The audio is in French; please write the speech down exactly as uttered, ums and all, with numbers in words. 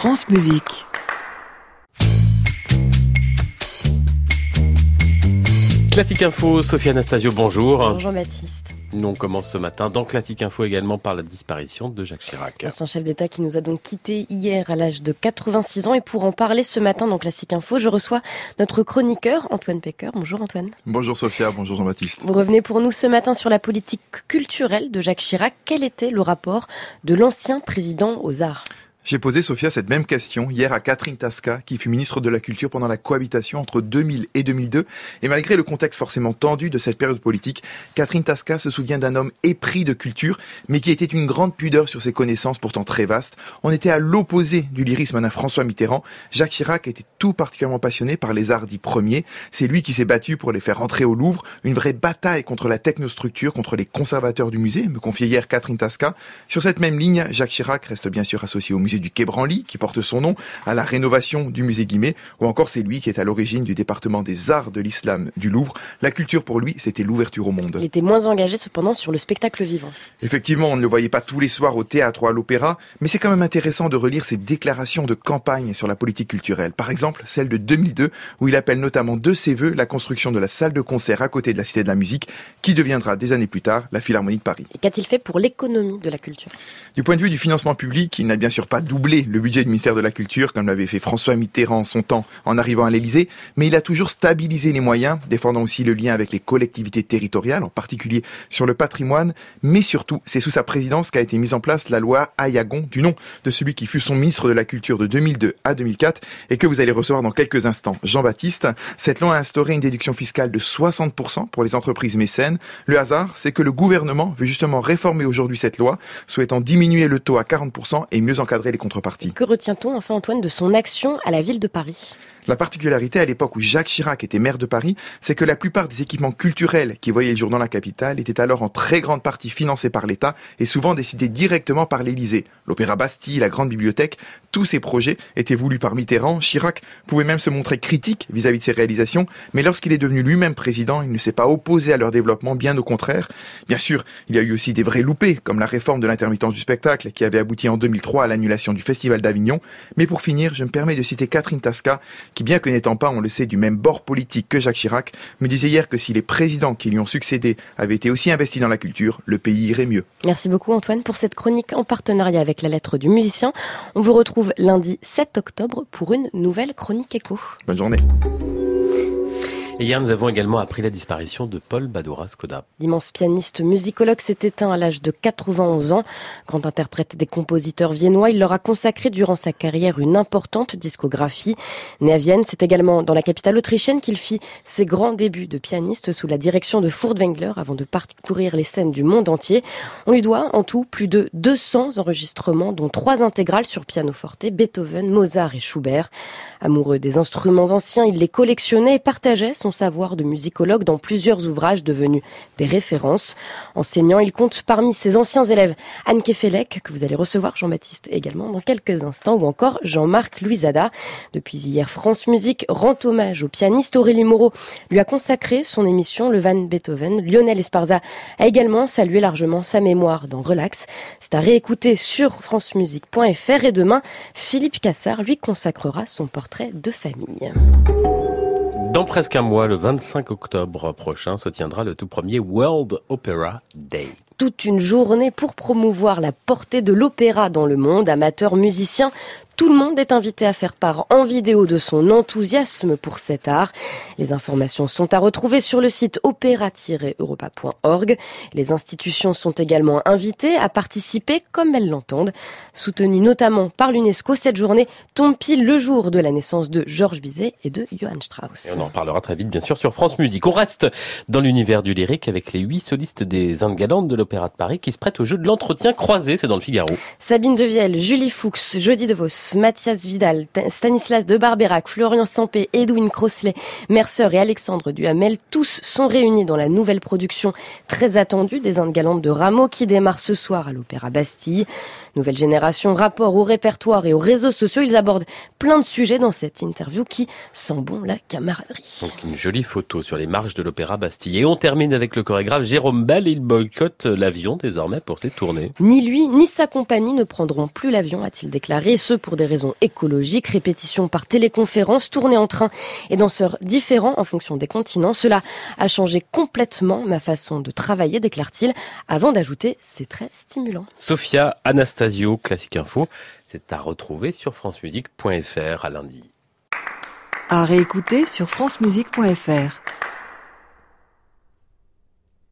France Musique. Classique Info, Sophie Anastasio, bonjour. Bonjour Jean-Baptiste. Nous on commence ce matin dans Classique Info également par la disparition de Jacques Chirac. Ancien chef d'État qui nous a donc quittés hier à l'âge de quatre-vingt-six ans. Et pour en parler ce matin dans Classique Info, je reçois notre chroniqueur Antoine Pecker. Bonjour Antoine. Bonjour Sophia, bonjour Jean-Baptiste. Vous revenez pour nous ce matin sur la politique culturelle de Jacques Chirac. Quel était le rapport de l'ancien président aux arts ? J'ai posé, Sophia, cette même question hier à Catherine Tasca, qui fut ministre de la Culture pendant la cohabitation entre deux mille et deux mille deux. Et malgré le contexte forcément tendu de cette période politique, Catherine Tasca se souvient d'un homme épris de culture, mais qui était une grande pudeur sur ses connaissances pourtant très vastes. On était à l'opposé du lyrisme d'un François Mitterrand. Jacques Chirac était tout particulièrement passionné par les arts dits premiers. C'est lui qui s'est battu pour les faire entrer au Louvre. Une vraie bataille contre la technostructure, contre les conservateurs du musée, me confiait hier Catherine Tasca. Sur cette même ligne, Jacques Chirac reste bien sûr associé au musée du Quai Branly, qui porte son nom, à la rénovation du musée Guimet, ou encore c'est lui qui est à l'origine du département des arts de l'islam du Louvre. La culture pour lui, c'était l'ouverture au monde. Il était moins engagé cependant sur le spectacle vivant. Effectivement, on ne le voyait pas tous les soirs au théâtre ou à l'opéra, mais c'est quand même intéressant de relire ses déclarations de campagne sur la politique culturelle. Par exemple, celle de deux mille deux, où il appelle notamment de ses vœux la construction de la salle de concert à côté de la Cité de la Musique, qui deviendra des années plus tard la Philharmonie de Paris. Et qu'a-t-il fait pour l'économie de la culture ? Du point de vue du financement public, il n'a bien sûr pas doublé le budget du ministère de la Culture, comme l'avait fait François Mitterrand en son temps en arrivant à l'Élysée, mais il a toujours stabilisé les moyens, défendant aussi le lien avec les collectivités territoriales, en particulier sur le patrimoine, mais surtout, c'est sous sa présidence qu'a été mise en place la loi Aillagon, du nom de celui qui fut son ministre de la Culture de deux mille deux à deux mille quatre, et que vous allez recevoir dans quelques instants. Jean-Baptiste, cette loi a instauré une déduction fiscale de soixante pour cent pour les entreprises mécènes. Le hasard, c'est que le gouvernement veut justement réformer aujourd'hui cette loi, souhaitant diminuer le taux à quarante pour cent et mieux encadrer les contreparties. Que retient-on enfin, Antoine, de son action à la ville de Paris ? La particularité à l'époque où Jacques Chirac était maire de Paris, c'est que la plupart des équipements culturels qui voyaient le jour dans la capitale étaient alors en très grande partie financés par l'État et souvent décidés directement par l'Élysée. L'Opéra Bastille, la Grande Bibliothèque, tous ces projets étaient voulus par Mitterrand. Chirac pouvait même se montrer critique vis-à-vis de ces réalisations, mais lorsqu'il est devenu lui-même président, il ne s'est pas opposé à leur développement, bien au contraire. Bien sûr, il y a eu aussi des vrais loupés, comme la réforme de l'intermittence du spectacle, qui avait abouti en deux mille trois à l'annulation du Festival d'Avignon. Mais pour finir, je me permets de citer Catherine Tasca, qui bien que n'étant pas, on le sait, du même bord politique que Jacques Chirac, me disait hier que si les présidents qui lui ont succédé avaient été aussi investis dans la culture, le pays irait mieux. Merci beaucoup Antoine pour cette chronique en partenariat avec la lettre du musicien. On vous retrouve lundi sept octobre pour une nouvelle chronique écho. Bonne journée. Et hier, nous avons également appris la disparition de Paul Badura-Skoda. L'immense pianiste musicologue s'est éteint à l'âge de quatre-vingt-onze ans. Grand interprète des compositeurs viennois, il leur a consacré durant sa carrière une importante discographie. Né à Vienne, c'est également dans la capitale autrichienne qu'il fit ses grands débuts de pianiste sous la direction de Furtwängler avant de parcourir les scènes du monde entier. On lui doit en tout plus de deux cents enregistrements, dont trois intégrales sur pianoforte, Beethoven, Mozart et Schubert. Amoureux des instruments anciens, il les collectionnait et partageait son savoir de musicologue dans plusieurs ouvrages devenus des références. Enseignant, il compte parmi ses anciens élèves Anne Kefelec, que vous allez recevoir, Jean-Baptiste, également dans quelques instants, ou encore Jean-Marc Louisada. Depuis hier, France Musique rend hommage au pianiste. Aurélie Moreau lui a consacré son émission Le Van Beethoven. Lionel Esparza a également salué largement sa mémoire dans Relax. C'est à réécouter sur francemusique point f r et demain, Philippe Cassard lui consacrera son portrait de famille. Dans presque un mois, le vingt-cinq octobre prochain, se tiendra le tout premier World Opera Day. Toute une journée pour promouvoir la portée de l'opéra dans le monde. Amateurs, musiciens, tout le monde est invité à faire part en vidéo de son enthousiasme pour cet art. Les informations sont à retrouver sur le site opéra tiret europa point org. Les institutions sont également invitées à participer comme elles l'entendent. Soutenues notamment par l'UNESCO, cette journée tombe pile le jour de la naissance de Georges Bizet et de Johann Strauss. Et on en parlera très vite, bien sûr, sur France Musique. On reste dans l'univers du lyrique avec les huit solistes des Indes galantes de l'Opéra de Paris qui se prêtent au jeu de l'entretien croisé. C'est dans le Figaro. Sabine Devielle, Julie Fuchs, Jody DeVos, Mathias Vidal, Stanislas de Barberac, Florian Sampé, Edwin Crossley, Mercer et Alexandre Duhamel, tous sont réunis dans la nouvelle production très attendue des Indes galantes de Rameau qui démarre ce soir à l'Opéra Bastille. Nouvelle génération, rapport au répertoire et aux réseaux sociaux, ils abordent plein de sujets dans cette interview qui sent bon la camaraderie. Donc une jolie photo sur les marches de l'Opéra Bastille. Et on termine avec le chorégraphe Jérôme Bell. Il boycotte l'avion désormais pour ses tournées. Ni lui, ni sa compagnie ne prendront plus l'avion, a-t-il déclaré, ce pour pour des raisons écologiques, répétition par téléconférence, tournée en train et danseurs différents en fonction des continents. Cela a changé complètement ma façon de travailler, déclare-t-il, avant d'ajouter, c'est très stimulant. Sophia Anastasio, Classique Info, c'est à retrouver sur francemusique point f r à lundi. À réécouter sur francemusique point f r.